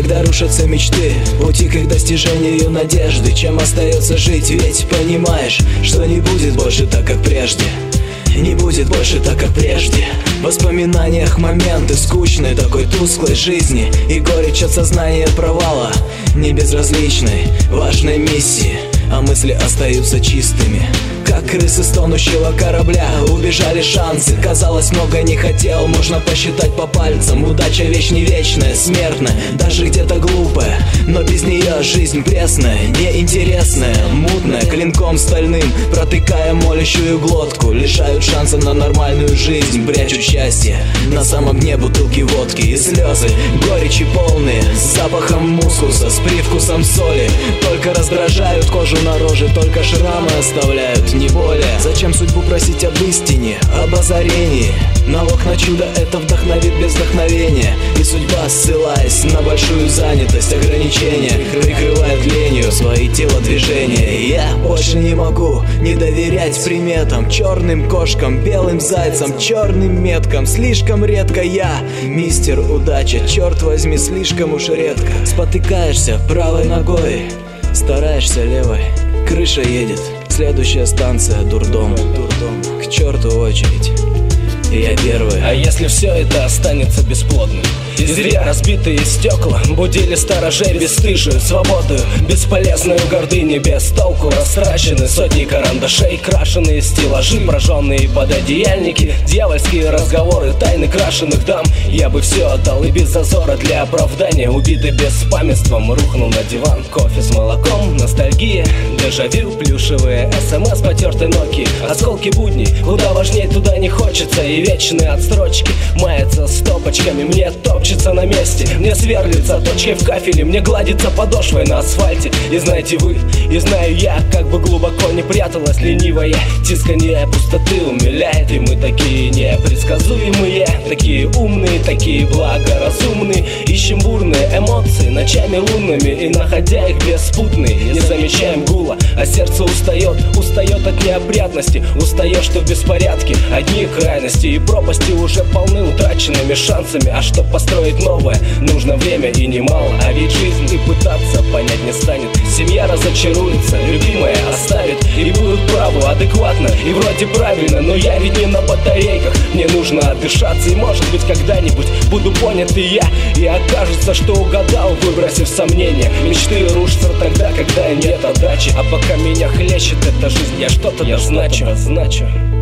когда рушатся мечты, пути к их достижению надежды. Чем остается жить, ведь понимаешь, что не будет больше так, как прежде. Не будет больше так, как прежде. В воспоминаниях моменты скучной, такой тусклой жизни, и горечь от сознания провала, не безразличной, важной миссии, а мысли остаются чистыми. Как крысы с тонущего корабля, убежали шансы. Казалось, много не хотел, можно посчитать по пальцам. Удача вещь не вечная, смертная, даже где-то глупая, но без нее жизнь пресная, неинтересная, мутная, клинком стальным протыкая молящую глотку. Лишают шанса на нормальную жизнь, прячут счастье на самом дне бутылки водки. И слезы, горечи полные, с запахом мускуса, с привкусом соли, только раздражают кожу на роже, только шрамы оставляют, не более. Зачем судьбу просить об истине, об озарении? Налог на чудо — это вдохновит без вдохновения. И судьба, ссылаясь на большую занятость, ограничения, прикрывает ленью свои телодвижения. Я больше не могу не доверять приметам, черным кошкам, белым зайцам, черным меткам. Слишком редко я мистер удача, черт возьми, слишком уж редко. Спотыкаешься правой ногой, стараешься левой, крыша едет, следующая станция дурдом. К черту очередь, я первый. А если все это останется бесплодным? И зря разбитые стекла будили сторожей бесстыжую свободу, бесполезную гордыню, без толку растрачены сотни карандашей, крашеные стеллажи, прожженные пододеяльники, дьявольские разговоры, тайны крашеных дам. Я бы все отдал и без зазора для оправдания, убитый беспамятством, рухнул на диван. Кофе с молоком, ностальгия, дежавю, плюшевые СМС потертой Nokia, осколки будней, куда важней туда не хочется, и вечные отстрочки маятся стопочками, мне топчется на месте, мне сверлится точкой в кафеле, мне гладится подошвой на асфальте. И знаете вы, и знаю я, как бы глубоко не пряталась ленивая тисканье пустоты умиляет. И мы такие непредсказуемые, такие умные, такие благоразумные, ищем бурные эмоции ночами лунными, и находя их беспутные, не замечаем гула, а сердце устает от неопрятности, устает, что в беспорядке одни крайности, и пропасти уже полны утраченными шансами. А чтоб построить новое, нужно время и немало, а ведь жизнь и пытаться понять не станет. Семья разочаруется, любимая оставит, и будут правы адекватно и вроде правильно, но я ведь не на батарейках, мне нужно отдышаться, и может быть когда-нибудь буду понят и я, и окажется, что угадал, выбросив сомнения. Мечты рушатся тогда, когда нет отдачи, а пока меня хлещет эта жизнь, я что-то дозначу.